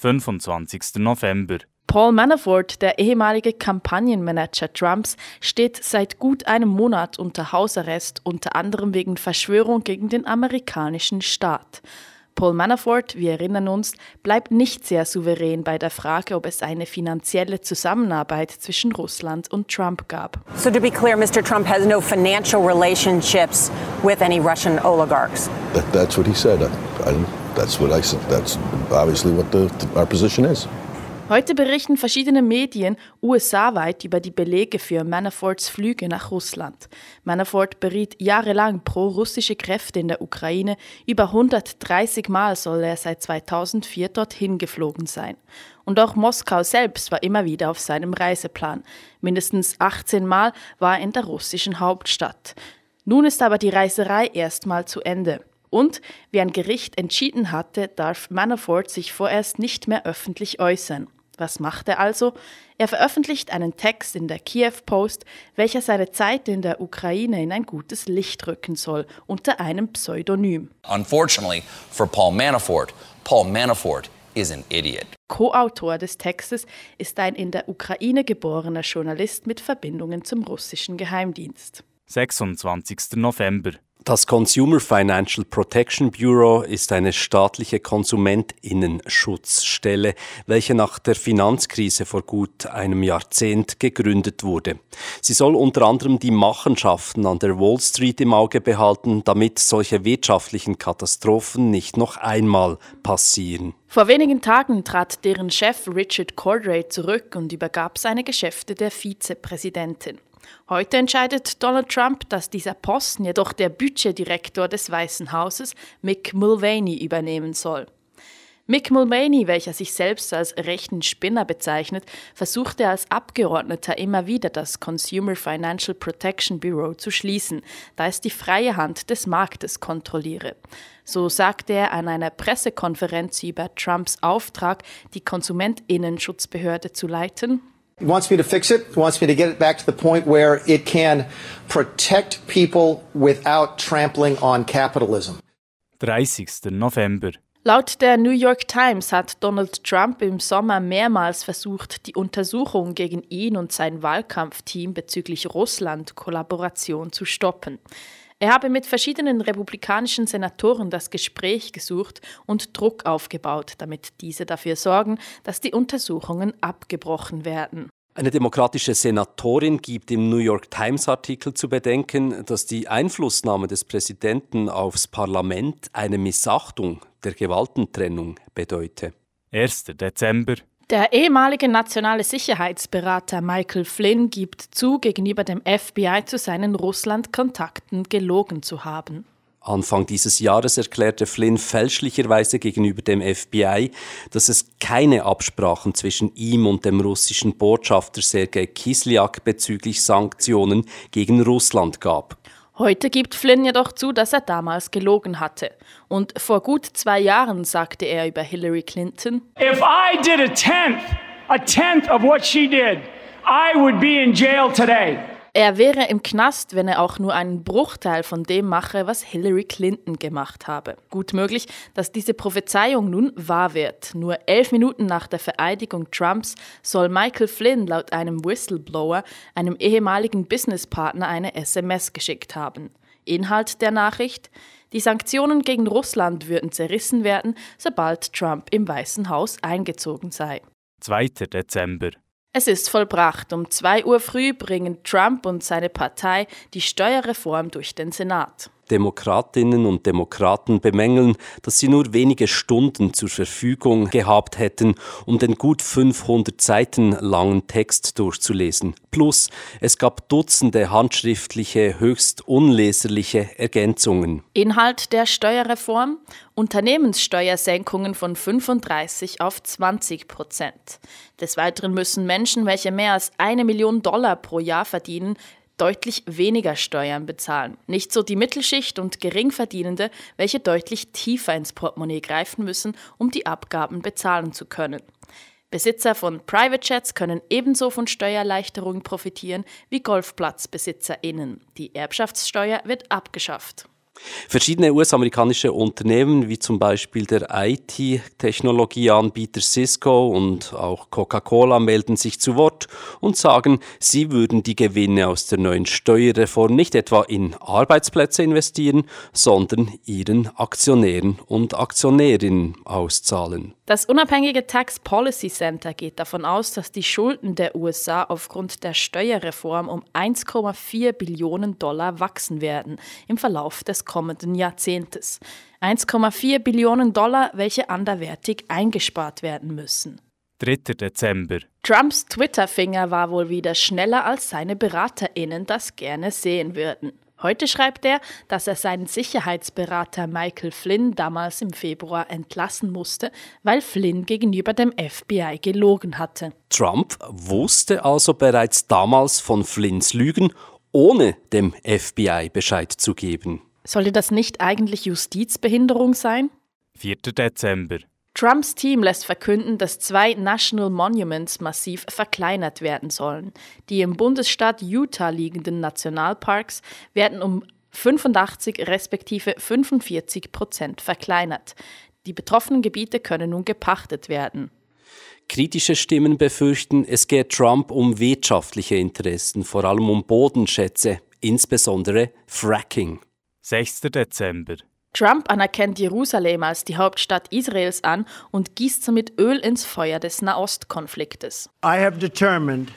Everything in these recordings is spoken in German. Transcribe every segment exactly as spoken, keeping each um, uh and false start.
fünfundzwanzigster November. Paul Manafort, der ehemalige Kampagnenmanager Trumps, steht seit gut einem Monat unter Hausarrest, unter anderem wegen Verschwörung gegen den amerikanischen Staat. Paul Manafort, wir erinnern uns, bleibt nicht sehr souverän bei der Frage, ob es eine finanzielle Zusammenarbeit zwischen Russland und Trump gab. So to be clear, Mister Trump has no financial relationships with any Russian oligarchs. That, that's what he said. I, I, that's what I said. That's obviously what the, the, our position is. Heute berichten verschiedene Medien U S A-weit über die Belege für Manaforts Flüge nach Russland. Manafort beriet jahrelang pro-russische Kräfte in der Ukraine. Über hundertdreißig Mal soll er seit zweitausendvier dorthin geflogen sein. Und auch Moskau selbst war immer wieder auf seinem Reiseplan. Mindestens achtzehn Mal war er in der russischen Hauptstadt. Nun ist aber die Reiserei erstmal zu Ende. Und, wie ein Gericht entschieden hatte, darf Manafort sich vorerst nicht mehr öffentlich äußern. Was macht er also? Er veröffentlicht einen Text in der Kiew Post, welcher seine Zeit in der Ukraine in ein gutes Licht rücken soll, unter einem Pseudonym. Unfortunately for Paul Manafort, Paul Manafort is an idiot. Co-Autor des Textes ist ein in der Ukraine geborener Journalist mit Verbindungen zum russischen Geheimdienst. sechsundzwanzigster November. Das Consumer Financial Protection Bureau ist eine staatliche Konsumentinnenschutzstelle, welche nach der Finanzkrise vor gut einem Jahrzehnt gegründet wurde. Sie soll unter anderem die Machenschaften an der Wall Street im Auge behalten, damit solche wirtschaftlichen Katastrophen nicht noch einmal passieren. Vor wenigen Tagen trat deren Chef Richard Cordray zurück und übergab seine Geschäfte der Vizepräsidentin. Heute entscheidet Donald Trump, dass dieser Posten jedoch der Budgetdirektor des Weißen Hauses, Mick Mulvaney, übernehmen soll. Mick Mulvaney, welcher sich selbst als rechten Spinner bezeichnet, versuchte als Abgeordneter immer wieder das Consumer Financial Protection Bureau zu schließen, da es die freie Hand des Marktes kontrolliere. So sagte er an einer Pressekonferenz über Trumps Auftrag, die Konsumentinnenschutzbehörde zu leiten: He wants me to fix it. He wants me to get it back to the point where it can protect people without trampling on capitalism. dreißigster November. Laut der New York Times hat Donald Trump im Sommer mehrmals versucht, die Untersuchung gegen ihn und sein Wahlkampfteam bezüglich Russland-Kollaboration zu stoppen. Er habe mit verschiedenen republikanischen Senatoren das Gespräch gesucht und Druck aufgebaut, damit diese dafür sorgen, dass die Untersuchungen abgebrochen werden. Eine demokratische Senatorin gibt im New York Times-Artikel zu bedenken, dass die Einflussnahme des Präsidenten aufs Parlament eine Missachtung der Gewaltentrennung bedeute. erster Dezember. Der ehemalige nationale Sicherheitsberater Michael Flynn gibt zu, gegenüber dem F B I zu seinen Russland-Kontakten gelogen zu haben. Anfang dieses Jahres erklärte Flynn fälschlicherweise gegenüber dem F B I, dass es keine Absprachen zwischen ihm und dem russischen Botschafter Sergei Kislyak bezüglich Sanktionen gegen Russland gab. Heute gibt Flynn jedoch zu, dass er damals gelogen hatte. Und vor gut zwei Jahren sagte er über Hillary Clinton: If I did a tenth, a tenth of what she did, I would be in jail today. Er wäre im Knast, wenn er auch nur einen Bruchteil von dem mache, was Hillary Clinton gemacht habe. Gut möglich, dass diese Prophezeiung nun wahr wird. Nur elf Minuten nach der Vereidigung Trumps soll Michael Flynn laut einem Whistleblower einem ehemaligen Businesspartner eine S M S geschickt haben. Inhalt der Nachricht: Die Sanktionen gegen Russland würden zerrissen werden, sobald Trump im Weißen Haus eingezogen sei. zweiter Dezember. Es ist vollbracht. Um zwei Uhr früh bringen Trump und seine Partei die Steuerreform durch den Senat. Demokratinnen und Demokraten bemängeln, dass sie nur wenige Stunden zur Verfügung gehabt hätten, um den gut fünfhundert Seiten langen Text durchzulesen. Plus, es gab Dutzende handschriftliche, höchst unleserliche Ergänzungen. Inhalt der Steuerreform: Unternehmenssteuersenkungen von fünfunddreißig auf zwanzig Prozent. Des Weiteren müssen Menschen, welche mehr als eine Million Dollar pro Jahr verdienen, deutlich weniger Steuern bezahlen. Nicht so die Mittelschicht und Geringverdienende, welche deutlich tiefer ins Portemonnaie greifen müssen, um die Abgaben bezahlen zu können. Besitzer von Private Jets können ebenso von Steuererleichterungen profitieren wie GolfplatzbesitzerInnen. Die Erbschaftssteuer wird abgeschafft. Verschiedene U S-amerikanische Unternehmen, wie zum Beispiel der I T-Technologieanbieter Cisco und auch Coca-Cola, melden sich zu Wort und sagen, sie würden die Gewinne aus der neuen Steuerreform nicht etwa in Arbeitsplätze investieren, sondern ihren Aktionären und Aktionärinnen auszahlen. Das unabhängige Tax Policy Center geht davon aus, dass die Schulden der U S A aufgrund der Steuerreform um eins Komma vier Billionen Dollar wachsen werden im Verlauf des kommenden Jahrzehntes. eins Komma vier Billionen Dollar, welche anderweitig eingespart werden müssen. dritter Dezember. Trumps Twitter-Finger war wohl wieder schneller, als seine BeraterInnen das gerne sehen würden. Heute schreibt er, dass er seinen Sicherheitsberater Michael Flynn damals im Februar entlassen musste, weil Flynn gegenüber dem F B I gelogen hatte. Trump wusste also bereits damals von Flynns Lügen, ohne dem F B I Bescheid zu geben. Sollte das nicht eigentlich Justizbehinderung sein? vierter Dezember. Trumps Team lässt verkünden, dass zwei National Monuments massiv verkleinert werden sollen. Die im Bundesstaat Utah liegenden Nationalparks werden um fünfundachtzig respektive fünfundvierzig Prozent verkleinert. Die betroffenen Gebiete können nun gepachtet werden. Kritische Stimmen befürchten, es gehe Trump um wirtschaftliche Interessen, vor allem um Bodenschätze, insbesondere Fracking. sechster Dezember. Trump anerkennt Jerusalem als die Hauptstadt Israels an und gießt somit Öl ins Feuer des Nahostkonfliktes. I have determined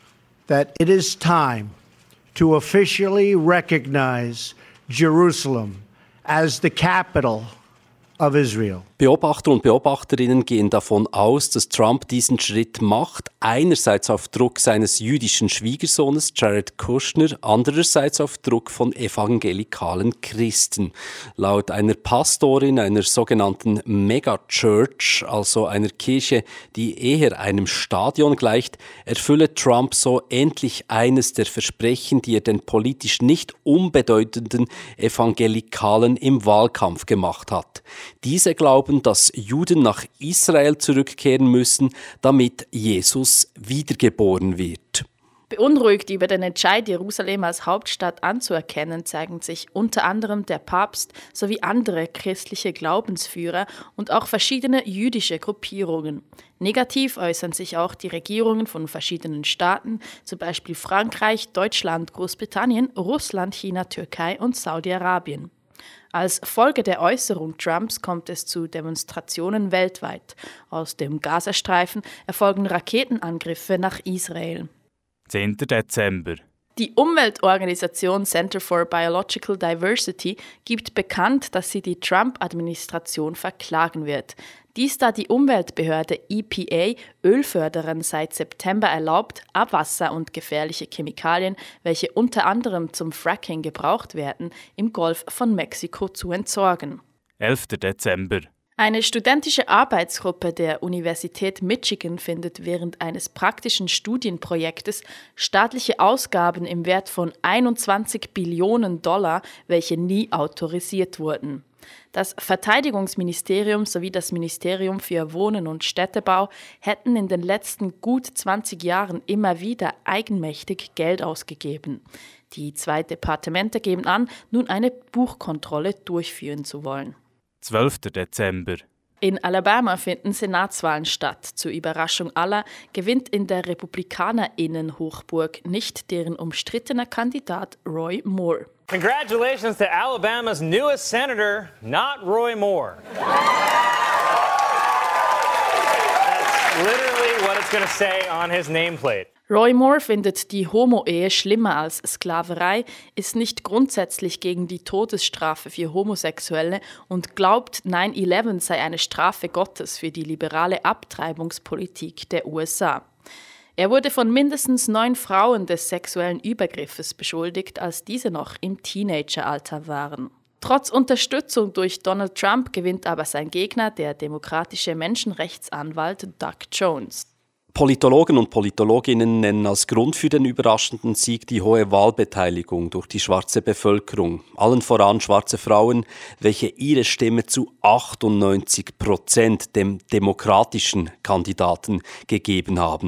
that it is time to officially recognize Jerusalem as the capital of Israel. Beobachter und Beobachterinnen gehen davon aus, dass Trump diesen Schritt macht, einerseits auf Druck seines jüdischen Schwiegersohnes Jared Kushner, andererseits auf Druck von evangelikalen Christen. Laut einer Pastorin einer sogenannten Megachurch, also einer Kirche, die eher einem Stadion gleicht, erfülle Trump so endlich eines der Versprechen, die er den politisch nicht unbedeutenden Evangelikalen im Wahlkampf gemacht hat. Diese glauben, dass Juden nach Israel zurückkehren müssen, damit Jesus wiedergeboren wird. Beunruhigt über den Entscheid, Jerusalem als Hauptstadt anzuerkennen, zeigen sich unter anderem der Papst sowie andere christliche Glaubensführer und auch verschiedene jüdische Gruppierungen. Negativ äußern sich auch die Regierungen von verschiedenen Staaten, zum Beispiel Frankreich, Deutschland, Großbritannien, Russland, China, Türkei und Saudi-Arabien. Als Folge der Äußerung Trumps kommt es zu Demonstrationen weltweit. Aus dem Gazastreifen erfolgen Raketenangriffe nach Israel. zehnter Dezember. Die Umweltorganisation Center for Biological Diversity gibt bekannt, dass sie die Trump-Administration verklagen wird. Dies, da die Umweltbehörde E P A Ölförderern seit September erlaubt, Abwasser und gefährliche Chemikalien, welche unter anderem zum Fracking gebraucht werden, im Golf von Mexiko zu entsorgen. elfter Dezember. Eine studentische Arbeitsgruppe der Universität Michigan findet während eines praktischen Studienprojektes staatliche Ausgaben im Wert von einundzwanzig Billionen Dollar, welche nie autorisiert wurden. Das Verteidigungsministerium sowie das Ministerium für Wohnen und Städtebau hätten in den letzten gut zwanzig Jahren immer wieder eigenmächtig Geld ausgegeben. Die zwei Departemente geben an, nun eine Buchkontrolle durchführen zu wollen. zwölfter Dezember. In Alabama finden Senatswahlen statt. Zur Überraschung aller gewinnt in der RepublikanerInnen-Hochburg nicht deren umstrittener Kandidat Roy Moore. Congratulations to Alabama's newest senator, not Roy Moore. That's literally what it's going to say on his nameplate. Roy Moore findet die Homo-Ehe schlimmer als Sklaverei, ist nicht grundsätzlich gegen die Todesstrafe für Homosexuelle und glaubt, neun elf sei eine Strafe Gottes für die liberale Abtreibungspolitik der U S A. Er wurde von mindestens neun Frauen des sexuellen Übergriffes beschuldigt, als diese noch im Teenageralter waren. Trotz Unterstützung durch Donald Trump gewinnt aber sein Gegner, der demokratische Menschenrechtsanwalt Doug Jones. Politologen und Politologinnen nennen als Grund für den überraschenden Sieg die hohe Wahlbeteiligung durch die schwarze Bevölkerung, allen voran schwarze Frauen, welche ihre Stimme zu achtundneunzig Prozent dem demokratischen Kandidaten gegeben haben.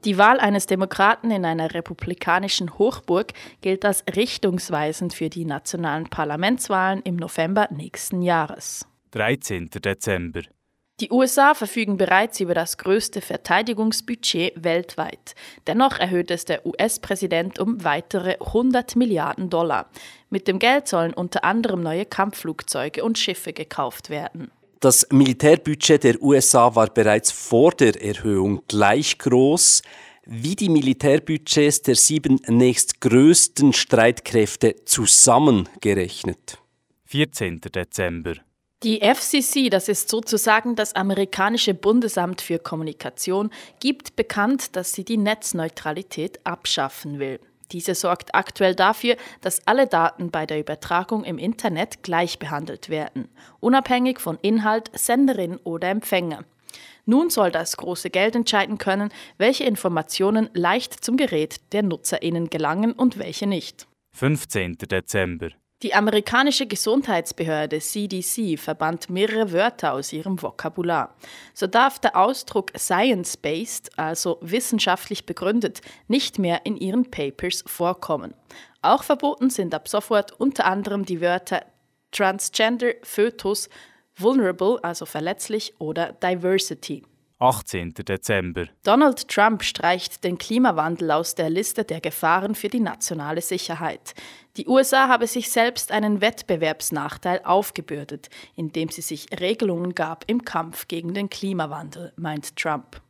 Die Wahl eines Demokraten in einer republikanischen Hochburg gilt als richtungsweisend für die nationalen Parlamentswahlen im November nächsten Jahres. dreizehnter Dezember. Die U S A verfügen bereits über das größte Verteidigungsbudget weltweit. Dennoch erhöht es der U S-Präsident um weitere hundert Milliarden Dollar. Mit dem Geld sollen unter anderem neue Kampfflugzeuge und Schiffe gekauft werden. Das Militärbudget der U S A war bereits vor der Erhöhung gleich groß wie die Militärbudgets der sieben nächstgrößten Streitkräfte zusammengerechnet. vierzehnter Dezember. Die F C C, das ist sozusagen das amerikanische Bundesamt für Kommunikation, gibt bekannt, dass sie die Netzneutralität abschaffen will. Diese sorgt aktuell dafür, dass alle Daten bei der Übertragung im Internet gleich behandelt werden, unabhängig von Inhalt, Senderin oder Empfänger. Nun soll das große Geld entscheiden können, welche Informationen leicht zum Gerät der NutzerInnen gelangen und welche nicht. fünfzehnter Dezember. Die amerikanische Gesundheitsbehörde C D C verbannt mehrere Wörter aus ihrem Vokabular. So darf der Ausdruck science-based, also wissenschaftlich begründet, nicht mehr in ihren Papers vorkommen. Auch verboten sind ab sofort unter anderem die Wörter transgender, Fötus, vulnerable, also verletzlich, oder diversity. achtzehnter Dezember. Donald Trump streicht den Klimawandel aus der Liste der Gefahren für die nationale Sicherheit. Die U S A habe sich selbst einen Wettbewerbsnachteil aufgebürdet, indem sie sich Regelungen gab im Kampf gegen den Klimawandel, meint Trump.